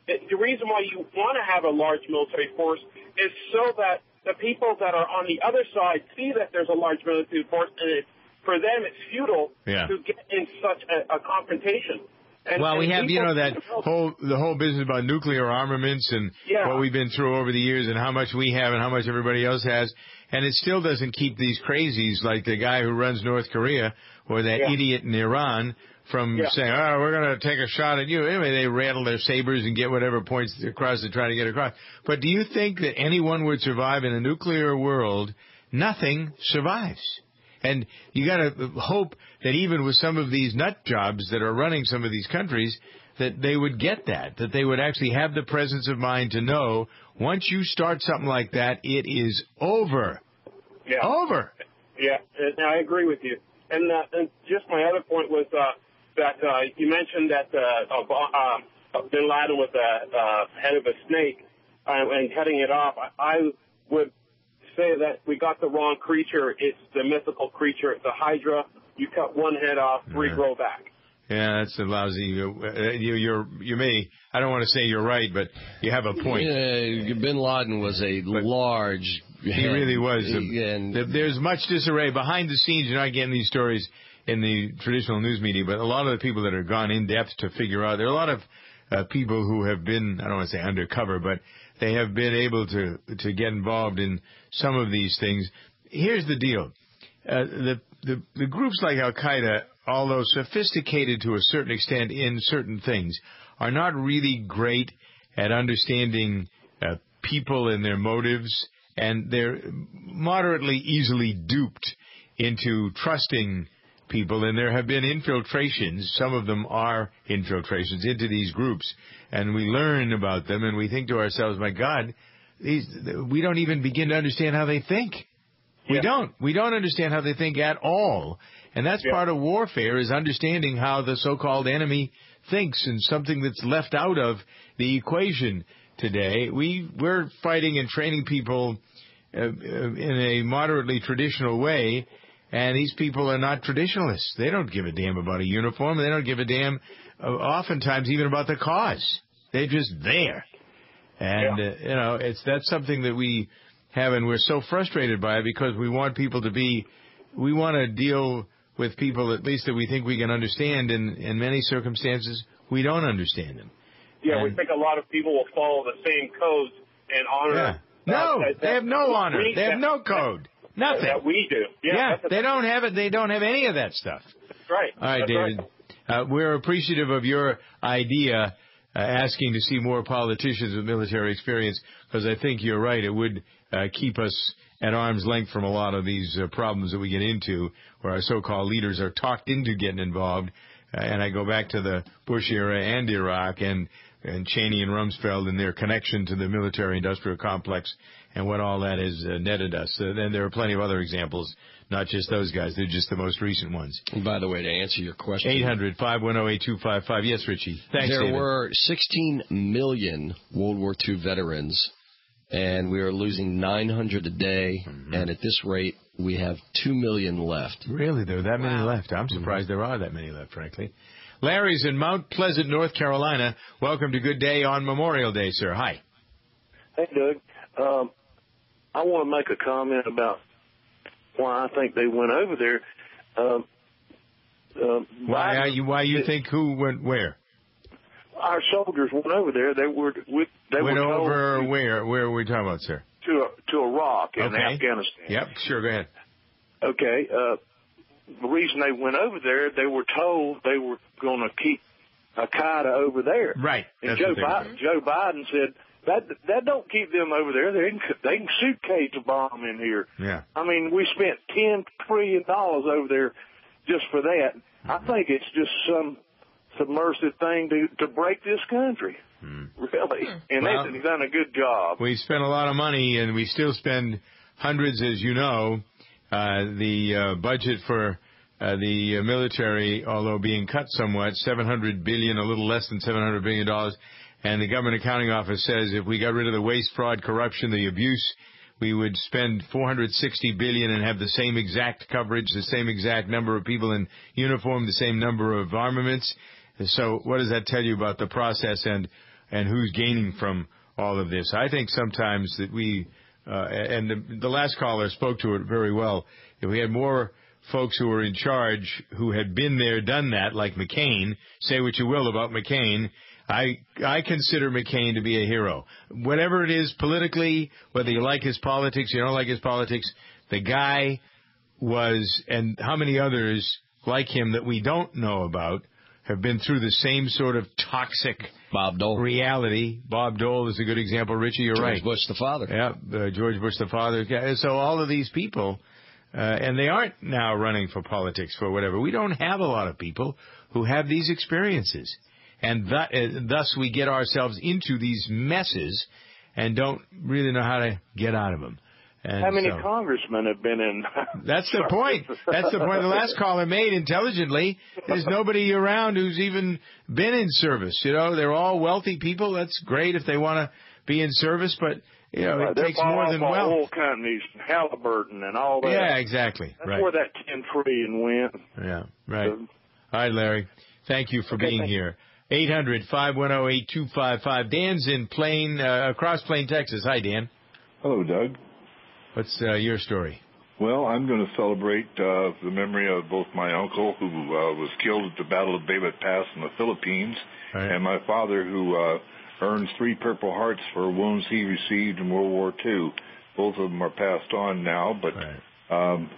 the reason why you want to have a large military force is so that the people that are on the other side see that there's a large military force, and it, for them it's futile yeah. to get in such a, a confrontation. And, well, and we have, you know, that people, whole the whole business about nuclear armaments and yeah. what we've been through over the years and how much we have and how much everybody else has, and it still doesn't keep these crazies like the guy who runs North Korea or that yeah. idiot in Iran from yeah. saying, oh, we're going to take a shot at you. Anyway, they rattle their sabers and get whatever points across they're trying to get across. But do you think that anyone would survive in a nuclear world? Nothing survives. And you got to hope that even with some of these nut jobs that are running some of these countries, that they would get that, that they would actually have the presence of mind to know once you start something like that, it is over. Yeah. Over. Yeah, and I agree with you. And, uh, and just my other point was uh, that uh, you mentioned that uh, uh, Bin Laden was the uh, head of a snake uh, and cutting it off. I, I would say that we got the wrong creature. It's the mythical creature, the Hydra. You cut one head off, three yeah. grow back. Yeah, that's a lousy. Uh, you, you're, you may. I don't want to say you're right, but you have a point. Yeah, Bin Laden was a but large. He head. really was. He, and there's much disarray behind the scenes. You're not getting these stories in the traditional news media, but a lot of the people that have gone in depth to figure out. There are a lot of uh, people who have been. I don't want to say undercover, but they have been able to to get involved in some of these things. Here's the deal: uh, the the the groups like Al Qaeda, although sophisticated to a certain extent in certain things, are not really great at understanding uh, people and their motives, and they're moderately easily duped into trusting people, and there have been infiltrations. Some of them are infiltrations into these groups, and we learn about them, and we think to ourselves, my God, these, we don't even begin to understand how they think. We yeah. don't. We don't understand how they think at all. And that's yeah. part of warfare, is understanding how the so-called enemy thinks, and something that's left out of the equation today. We, we're fighting and training people uh, in a moderately traditional way, and these people are not traditionalists. They don't give a damn about a uniform. They don't give a damn, uh, oftentimes, even about the cause. They're just there. And, yeah. uh, you know, it's that's something that we have, and we're so frustrated by it because we want people to be, we want to deal with people at least that we think we can understand. In, in many circumstances, we don't understand them. Yeah, and, we think a lot of people will follow the same codes and honor. Yeah. No, that, that, they have no honor. We, they have that, no code. That, Nothing. That we do. Yeah, yeah that's they don't have it. They don't have any of that stuff. That's right. All right, that's David. Right. Uh, we're appreciative of your idea, uh, asking to see more politicians with military experience, because I think you're right. It would uh, keep us at arm's length from a lot of these uh, problems that we get into, where our so-called leaders are talked into getting involved. Uh, and I go back to the Bush era and Iraq and, and Cheney and Rumsfeld and their connection to the military-industrial complex and what all that has uh, netted us. Uh, and there are plenty of other examples, not just those guys. They're just the most recent ones. And by the way, to answer your question, eight hundred, five one zero, eight two five five. Yes, Richie. Thanks, There David. were sixteen million World War Two veterans, and we are losing nine hundred a day, mm-hmm. and at this rate, we have two million left. Really? There are that many wow. left? I'm surprised mm-hmm. there are that many left, frankly. Larry's in Mount Pleasant, North Carolina. Welcome to Good Day on Memorial Day, sir. Hi. Hey, Doug. Um, I want to make a comment about why I think they went over there. Um, uh, why are you? Why you it, think who went where? Our soldiers went over there. They were with. They went were over to, where? Where are we talking about, sir? To to Iraq and okay. Afghanistan. Yep. Sure. Go ahead. Okay. Uh, the reason they went over there, they were told they were going to keep Al-Qaeda over there. Right. And That's Joe Biden, Joe Biden said, That that don't keep them over there. They can, they can suitcase a bomb in here. Yeah. I mean, we spent ten trillion dollars over there just for that. Mm-hmm. I think it's just some submersive thing to to break this country. Mm. Really. Mm. And well, they've done a good job. We spent a lot of money, and we still spend hundreds, as you know. Uh, the uh, budget for uh, the military, although being cut somewhat, seven hundred billion dollars, a little less than seven hundred billion dollars. And the Government Accounting Office says if we got rid of the waste, fraud, corruption, the abuse, we would spend four hundred sixty billion dollars and have the same exact coverage, the same exact number of people in uniform, the same number of armaments. So what does that tell you about the process and and who's gaining from all of this. I think sometimes that we, uh, and the, the last caller spoke to it very well, if we had more folks who were in charge who had been there, done that, like McCain, say what you will about McCain, I I consider McCain to be a hero. Whatever it is politically, whether you like his politics, you don't like his politics, the guy was, and how many others like him that we don't know about, have been through the same sort of toxic Bob Dole reality. Bob Dole is a good example. Richie, you're George right. Bush the father. Yeah, uh, George Bush the father. Yeah, so all of these people, uh, and they aren't now running for politics for whatever. We don't have a lot of people who have these experiences. And that, uh, thus we get ourselves into these messes and don't really know how to get out of them. And how many so, congressmen have been in? That's the point. That's the point the last caller made intelligently. There's nobody around who's even been in service. You know, they're all wealthy people. That's great if they want to be in service, but, you know, uh, it takes more than wealth. Oil companies, Halliburton and all that. Yeah, exactly. That's right. where that ten trillion went. Yeah, right. So, all right, Larry. Thank you for okay, being here. eight hundred, five one zero, eight two five five. Dan's in Plain, uh, across Plain, Texas. Hi, Dan. Hello, Doug. What's uh, your story? Well, I'm going to celebrate uh, the memory of both my uncle, who uh, was killed at the Battle of Baybat Pass in the Philippines, right. and my father, who uh, earns three Purple Hearts for wounds he received in World War Two. Both of them are passed on now, but right. um,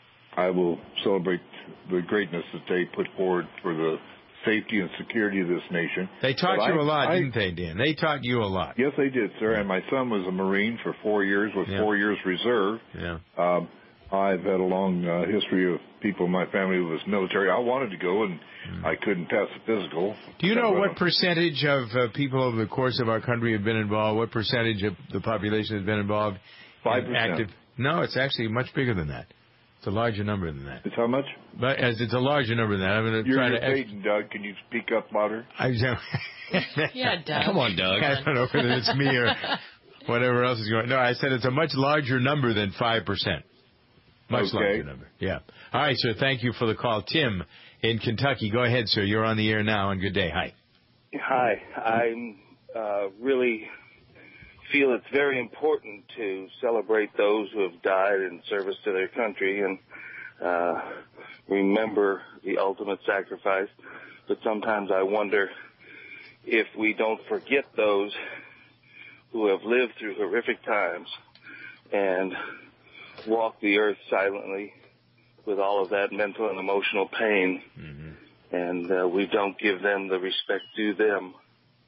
I will celebrate the greatness that they put forward for the safety and security of this nation. They taught but you I, a lot, I, didn't they, Dan? They taught you a lot. Yes, they did, sir. And my son was a Marine for four years with yeah. four years reserve. Yeah. Um, I've had a long uh, history of people in my family who was military. I wanted to go, and mm. I couldn't pass the physical. Do you know what percentage of uh, people over the course of our country have been involved? What percentage of the population has been involved? Five percent. Active? No, it's actually much bigger than that. It's a larger number than that. It's how much? But as it's a larger number than that. I'm going to you're, try you're to. Fading, Doug. Can you speak up louder? I, yeah, Doug. Come on, Doug. I don't know whether it's me or whatever else is going. No, I said it's a much larger number than five percent. Much okay. larger number. Yeah. All right, sir. Thank you for the call, Tim in Kentucky. Go ahead, sir. You're on the air now. And good day. Hi. Hi. I'm uh, really feel it's very important to celebrate those who have died in service to their country and uh, remember the ultimate sacrifice. But sometimes I wonder if we don't forget those who have lived through horrific times and walk the earth silently with all of that mental and emotional pain, mm-hmm. and uh, we don't give them the respect due them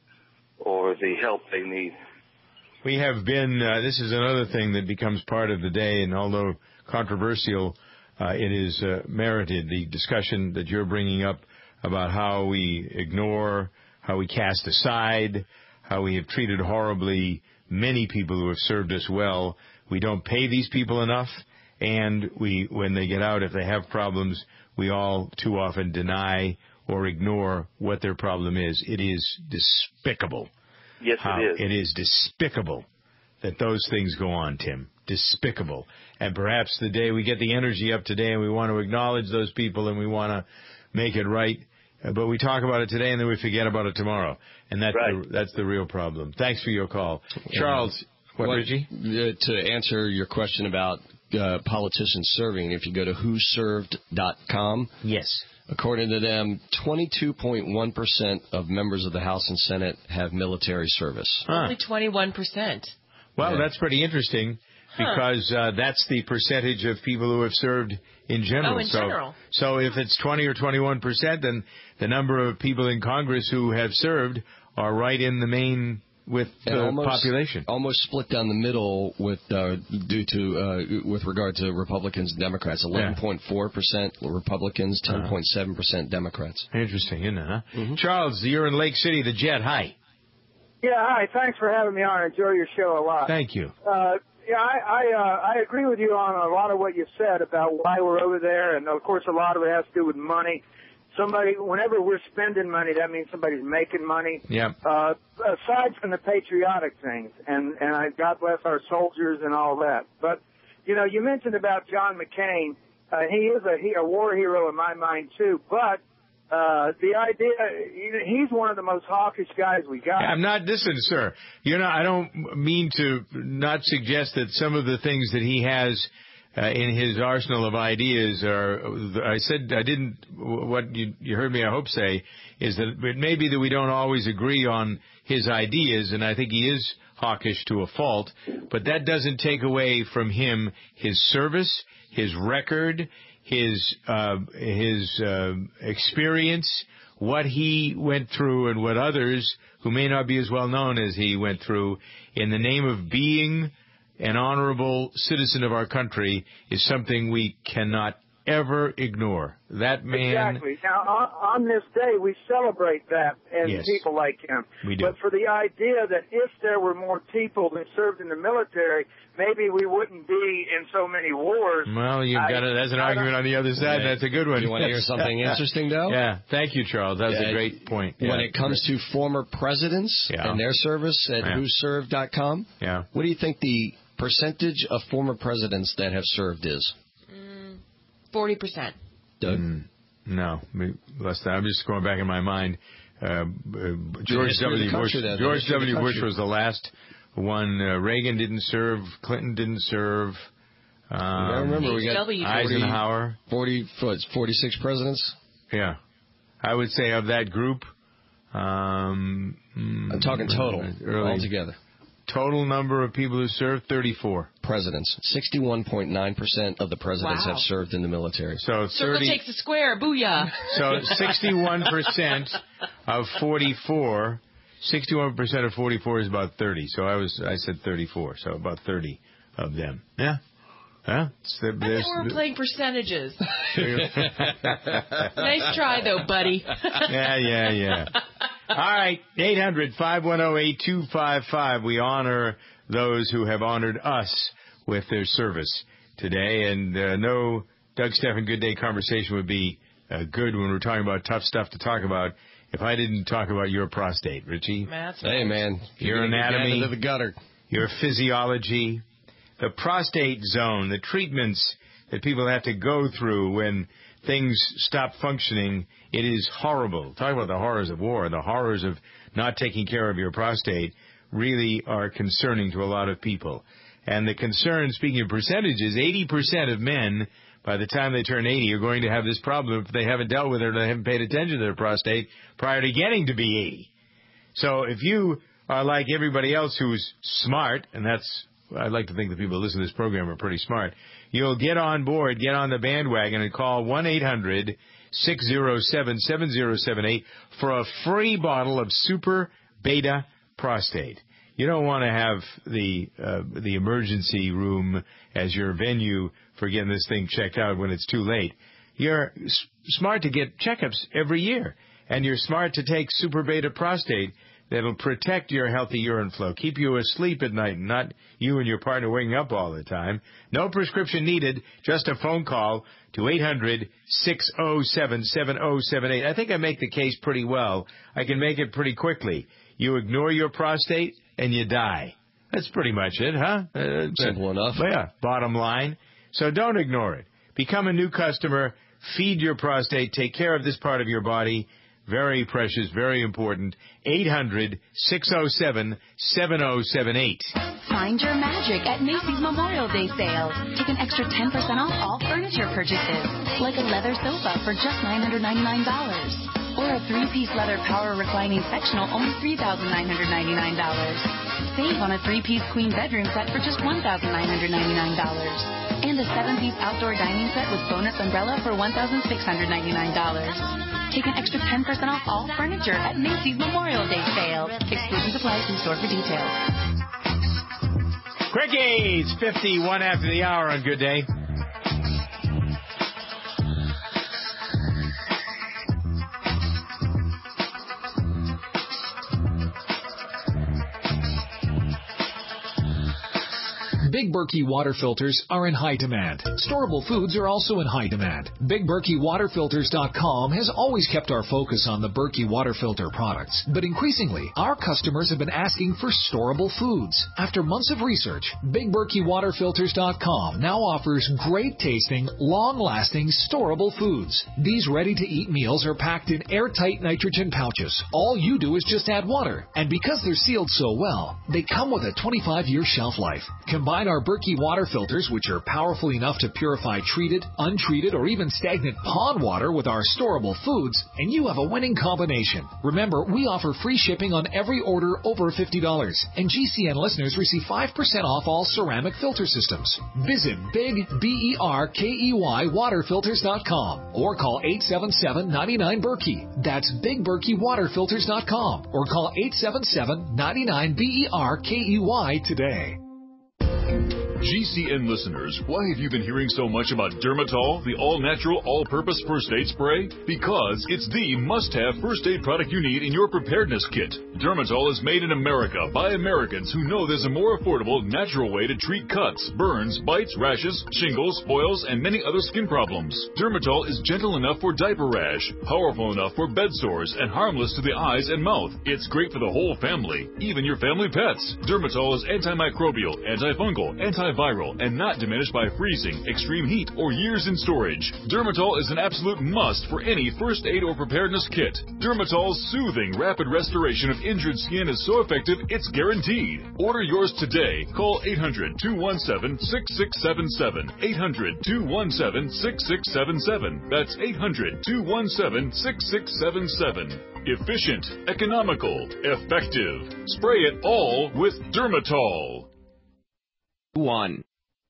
or the help they need. We have been, uh, this is another thing that becomes part of the day, and although controversial, uh, it is uh, merited, the discussion that you're bringing up about how we ignore, how we cast aside, how we have treated horribly many people who have served us well. We don't pay these people enough, and we, when they get out, if they have problems, we all too often deny or ignore what their problem is. It is despicable. Yes, How it is. It is despicable that those things go on, Tim. Despicable. And perhaps the day we get the energy up today and we want to acknowledge those people and we want to make it right, but we talk about it today and then we forget about it tomorrow. And that's, right. the, that's the real problem. Thanks for your call. Charles, what, what Reggie? Uh, to answer your question about uh, politicians serving, if you go to who served dot com. Yes. According to them, twenty-two point one percent of members of the House and Senate have military service. Huh. Only twenty-one percent. Well, yeah. that's pretty interesting because huh. uh, that's the percentage of people who have served in general. Oh, in so, general. So if it's twenty or twenty-one percent, then the number of people in Congress who have served are right in the main with the almost, population. Almost split down the middle with uh, due to uh, with regard to Republicans and Democrats. eleven point four percent Republicans, ten point seven percent Democrats. Interesting, isn't it, huh? Mm-hmm. Charles, you're in Lake City, the Jet. Hi. Yeah, hi. Thanks for having me on. I enjoy your show a lot. Thank you. Uh, yeah, I I, uh, I agree with you on a lot of what you said about why we're over there, and of course a lot of it has to do with money. Somebody, whenever we're spending money, that means somebody's making money. Yeah. Uh, aside from the patriotic things, and and I, God bless our soldiers and all that. But you know, you mentioned about John McCain. Uh, he is a, he, a war hero in my mind too. But uh, the idea, he's one of the most hawkish guys we got. I'm not, listen, sir, you know, I don't mean to not suggest that some of the things that he has uh, in his arsenal of ideas are, I said, I didn't, what you, you heard me, I hope, say, is that it may be that we don't always agree on his ideas, and I think he is hawkish to a fault, but that doesn't take away from him his service, his record, his uh, his uh, experience, what he went through, and what others who may not be as well known as he went through in the name of being an honorable citizen of our country is something we cannot ever ignore. That man... Exactly. Now, on, on this day, we celebrate that and Yes. people like him. We do. But for the idea that if there were more people that served in the military, maybe we wouldn't be in so many wars. Well, you've got I- it. That's an I argument don't- on the other side. Yeah. That's a good one. You want to hear something interesting, though? Yeah. Thank you, Charles. That was Yeah, a great point. Yeah. When it comes to former presidents Yeah. and their service at Yeah. who served dot com, Yeah. what do you think the percentage of former presidents that have served is? Forty percent. Doug? Mm, no, me- less than. I'm just going back in my mind. Uh, uh, George history of the W. Bush. country, then. The George history of the W. Bush country. was the last one. Uh, Reagan didn't serve. Clinton didn't serve. Um, I remember we got W. Eisenhower. forty, what, forty-six presidents? Yeah, I would say of that group. Um, I'm talking total, early, altogether. Total number of people who served, thirty-four. Presidents. sixty-one point nine percent of the presidents Wow. have served in the military. So Circle thirty. takes the square. Booyah. So sixty-one percent of forty-four, sixty-one percent of forty-four is about thirty. So I was, I said thirty-four. So about thirty of them. Yeah. Huh? It's the, I there's thought we were the- playing percentages. Nice try, though, buddy. yeah, yeah, yeah. All right, eight hundred, five one zero, eight two five five. We honor those who have honored us with their service today. And uh, no Doug Stephan Good Day conversation would be uh, good when we're talking about tough stuff to talk about if I didn't talk about your prostate, Richie. That's Hey, man. Your You're gonna get anatomy. into the gutter. Your physiology, the prostate zone, the treatments that people have to go through when things stop functioning, it is horrible. Talk about the horrors of war. The horrors of not taking care of your prostate really are concerning to a lot of people. And the concern, speaking of percentages, eighty percent of men, by the time they turn eighty, are going to have this problem if they haven't dealt with it or they haven't paid attention to their prostate prior to getting to be eighty. So if you are like everybody else who's smart, and that's, I'd like to think the people who listen to this program are pretty smart, you'll get on board, get on the bandwagon, and call one eight hundred, six oh seven, seven oh seven eight for a free bottle of Super Beta Prostate. You don't want to have the uh, the emergency room as your venue for getting this thing checked out when it's too late. You're s- smart to get checkups every year, and you're smart to take Super Beta Prostate that'll protect your healthy urine flow, keep you asleep at night, and not you and your partner waking up all the time. No prescription needed, just a phone call to eight hundred, six oh seven, seven oh seven eight. I think I make the case pretty well. I can make it pretty quickly. You ignore your prostate, and you die. That's pretty much it, huh? Uh, Simple enough. Yeah, bottom line. So don't ignore it. Become a new customer. Feed your prostate. Take care of this part of your body. Very precious, very important. eight hundred, six oh seven, seven oh seven eight. Find your magic at Macy's Memorial Day sale. Take an extra ten percent off all furniture purchases, like a leather sofa for just nine hundred ninety-nine dollars. Or a three-piece leather power reclining sectional, only three thousand nine hundred ninety-nine dollars. Save on a three-piece queen bedroom set for just one thousand nine hundred ninety-nine dollars. And a seven-piece outdoor dining set with bonus umbrella for one thousand six hundred ninety-nine dollars. Take an extra ten percent off all furniture at Macy's Memorial Day sale. Exclusions apply. See store for details. Quickies, fifty-one after the hour on Good Day. Big Berkey water filters are in high demand. Storable foods are also in high demand. Big Berkey Water Filters dot com has always kept our focus on the Berkey water filter products, but increasingly, our customers have been asking for storable foods. After months of research, Big Berkey Water Filters dot com now offers great tasting, long-lasting, storable foods. These ready-to-eat meals are packed in airtight nitrogen pouches. All you do is just add water, and because they're sealed so well, they come with a twenty-five year shelf life. Combine our Berkey water filters, which are powerful enough to purify treated, untreated, or even stagnant pond water with our storable foods, and you have a winning combination. Remember, we offer free shipping on every order over fifty dollars, and G C N listeners receive five percent off all ceramic filter systems. Visit Big B E R K E Y Water Filters dot com or call eight seven seven, nine nine, Berkey. That's Big Berkey Water Filters dot com or call eight seven seven, nine nine, B E R K E Y today. G C N listeners, why have you been hearing so much about Dermatol, the all-natural, all-purpose first aid spray? Because it's the must-have first aid product you need in your preparedness kit. Dermatol is made in America by Americans who know there's a more affordable, natural way to treat cuts, burns, bites, rashes, shingles, boils, and many other skin problems. Dermatol is gentle enough for diaper rash, powerful enough for bed sores, and harmless to the eyes and mouth. It's great for the whole family, even your family pets. Dermatol is antimicrobial, antifungal, anti viral and not diminished by freezing, extreme heat, or years in storage. Dermatol is an absolute must for any first aid or preparedness kit. Dermatol's soothing, rapid restoration of injured skin is so effective, it's guaranteed. Order yours today. Call eight hundred, two one seven, six six seven seven. eight hundred, two one seven, six six seven seven. That's eight hundred, two one seven, six six seven seven. Efficient, economical, effective. Spray it all with Dermatol. One.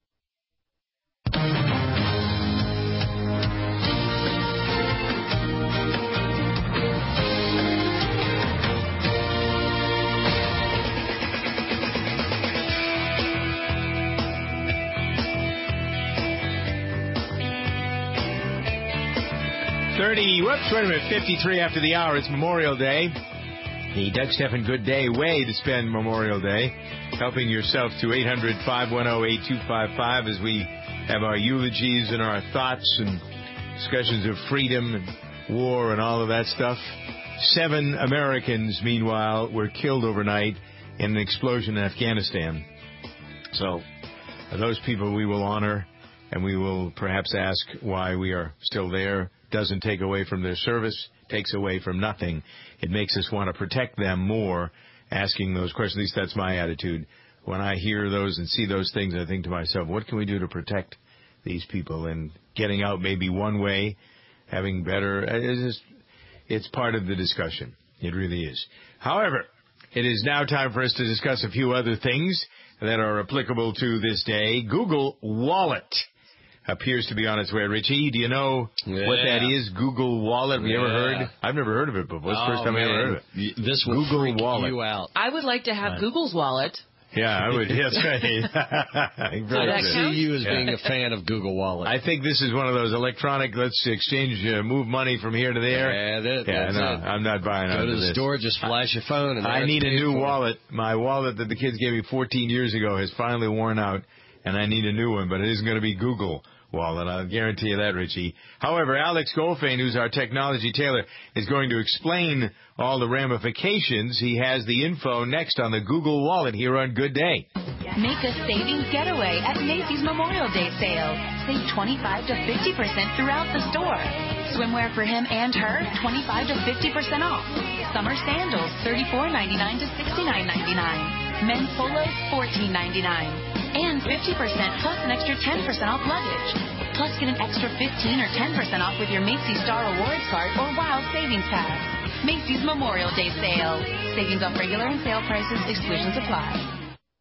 Thirty. Whoops! Wait a minute. Fifty-three after the hour. It's Memorial Day. The Doug Stephan Good Day way to spend Memorial Day. Helping yourself to eight hundred, five one zero, eight two five five as we have our eulogies and our thoughts and discussions of freedom and war and all of that stuff. Seven Americans, meanwhile, were killed overnight in an explosion in Afghanistan. So those people we will honor, and we will perhaps ask why we are still there. Doesn't take away from their service, takes away from nothing. It makes us want to protect them more, asking those questions. At least that's my attitude. When I hear those and see those things, I think to myself, what can we do to protect these people? And getting out may be one way, having better, it's, just, it's part of the discussion. It really is. However, it is now time for us to discuss a few other things that are applicable to this day. Google Wallet appears to be on its way. Richie, do you know yeah. what that is? Google Wallet. Have you yeah. ever heard? I've never heard of it before. It's the first oh, time I man. ever heard of it. This will Google freak Wallet. you out. I would like to have right. Google's wallet. Yeah, I would. Yes, right. I don't see you as yeah. being a fan of Google Wallet. I think this is one of those electronic, let's exchange, uh, move money from here to there. Yeah, that, yeah that's no, it. I'm not buying Go out to of the this. store, just flash your phone. And I need a new for. wallet. My wallet that the kids gave me fourteen years ago has finally worn out, and I need a new one, but it isn't going to be Google Wallet. I'll guarantee you that, Richie. However, Alex Goldfein, who's our technology tailor, is going to explain all the ramifications. He has the info next on the Google Wallet here on Good Day. Make a savings getaway at Macy's Memorial Day sale. Save twenty-five to fifty percent throughout the store. Swimwear for him and her, twenty-five to fifty percent off. Summer sandals, thirty-four ninety-nine to sixty-nine ninety-nine. Men's polos, fourteen ninety-nine. And fifty percent plus an extra ten percent off luggage. Plus get an extra fifteen or ten percent off with your Macy's Star Rewards card or Wild Savings Pass. Macy's Memorial Day sale. Savings off regular and sale prices. Exclusions apply.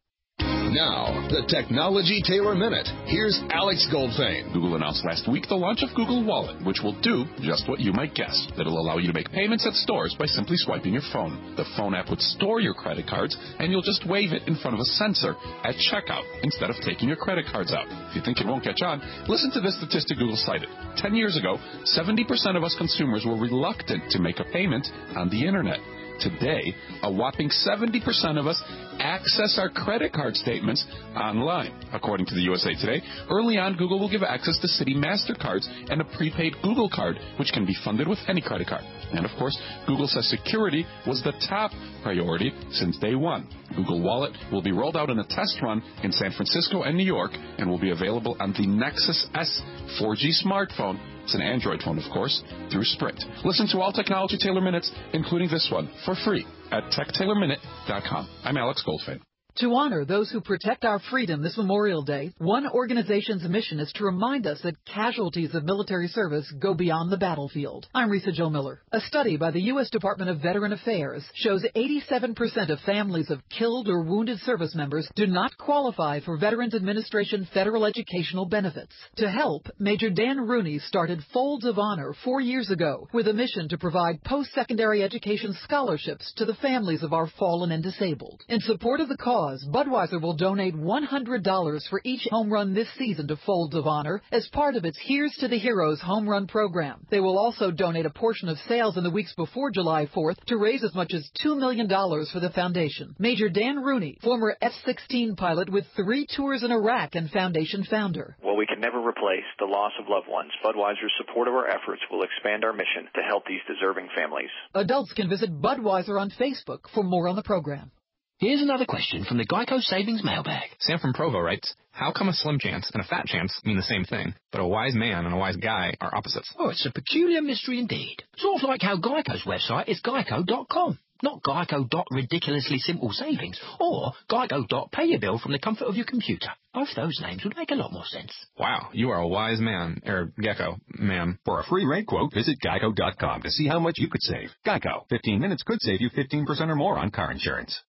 Now, the Technology Tailor Minute. Here's Alex Goldfein. Google announced last week the launch of Google Wallet, which will do just what you might guess. It'll allow you to make payments at stores by simply swiping your phone. The phone app would store your credit cards, and you'll just wave it in front of a sensor at checkout instead of taking your credit cards out. If you think it won't catch on, listen to this statistic Google cited. Ten years ago, seventy percent of us consumers were reluctant to make a payment on the internet. Today, a whopping seventy percent of us access our credit card statements online. According to the U S A Today, early on, Google will give access to Citi MasterCards and a prepaid Google card, which can be funded with any credit card. And of course, Google says security was the top priority since day one. Google Wallet will be rolled out in a test run in San Francisco and New York and will be available on the Nexus S four G smartphone. It's an Android phone, of course, through Sprint. Listen to all Technology Tailor Minutes, including this one, for free at tech tailor minute dot com. I'm Alex Goldfein. To honor those who protect our freedom this Memorial Day, one organization's mission is to remind us that casualties of military service go beyond the battlefield. I'm Risa Jo Miller. A study by the U S Department of Veteran Affairs shows eighty-seven percent of families of killed or wounded service members do not qualify for Veterans Administration federal educational benefits. To help, Major Dan Rooney started Folds of Honor four years ago with a mission to provide post-secondary education scholarships to the families of our fallen and disabled. In support of the cause, Budweiser will donate one hundred dollars for each home run this season to Folds of Honor as part of its Here's to the Heroes home run program. They will also donate a portion of sales in the weeks before July fourth to raise as much as two million dollars for the foundation. Major Dan Rooney, former F sixteen pilot with three tours in Iraq and foundation founder. While we can never replace the loss of loved ones, Budweiser's support of our efforts will expand our mission to help these deserving families. Adults can visit Budweiser on Facebook for more on the program. Here's another question from the Geico Savings Mailbag. Sam from Provo writes, how come a slim chance and a fat chance mean the same thing, but a wise man and a wise guy are opposites? Oh, it's a peculiar mystery indeed. Sort of like how Geico's website is geico dot com. Not geico dot ridiculously simple savings or geico dot pay your bill from the comfort of your computer. Both those names would make a lot more sense. Wow, you are a wise man, er, Gecko, ma'am. For a free rate quote, visit geico dot com to see how much you could save. Geico, fifteen minutes could save you fifteen percent or more on car insurance.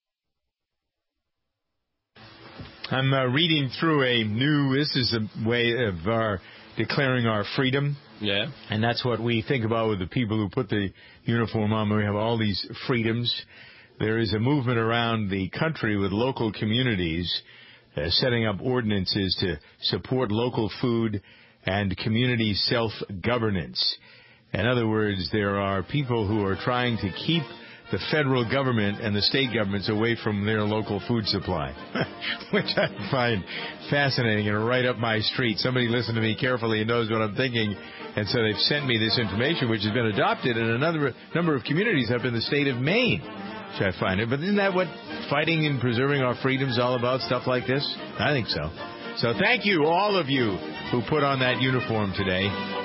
I'm uh, reading through a new, this is a way of our declaring our freedom. Yeah. And that's what we think about with the people who put the uniform on. We have all these freedoms. There is a movement around the country with local communities uh, setting up ordinances to support local food and community self-governance. In other words, there are people who are trying to keep the federal government and the state governments away from their local food supply, which I find fascinating and right up my street. Somebody listened to me carefully and knows what I'm thinking, and so they've sent me this information, which has been adopted in another number of communities up in the state of Maine, which I find it. But isn't that what fighting and preserving our freedom is all about, stuff like this? I think so. So thank you, all of you who put on that uniform today.